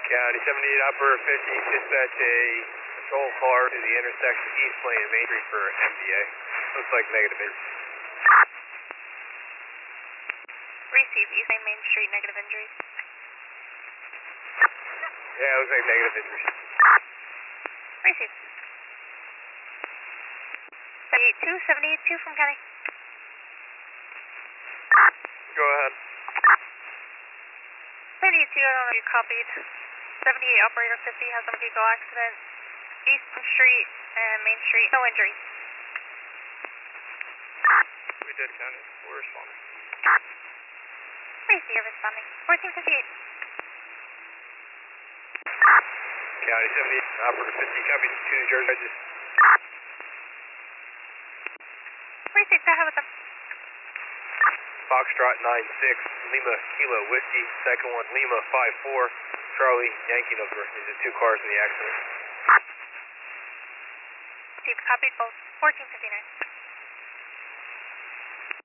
County 78 Upper 50, dispatch a patrol car to the intersection East Lane and Main Street for MVA. Looks like negative injuries. Receive East Lane, Main Street, negative injuries. Yeah, it looks like negative injuries. Receive. 782 from County. Go ahead. 72, I don't know if you copied. 78 operator 50 has a vehicle accident. Eastern Street and Main Street, no injuries. We did, County. We're responding. Receive, you're responding. 1458. County 78 Operator 50, copy to New Jersey. Just Receive, go ahead with them. Foxtrot 96, Lima Kilo Whiskey, second one Lima 54, Charlie Yankee November. These are two cars in the accident. Receive, copied both. 1459.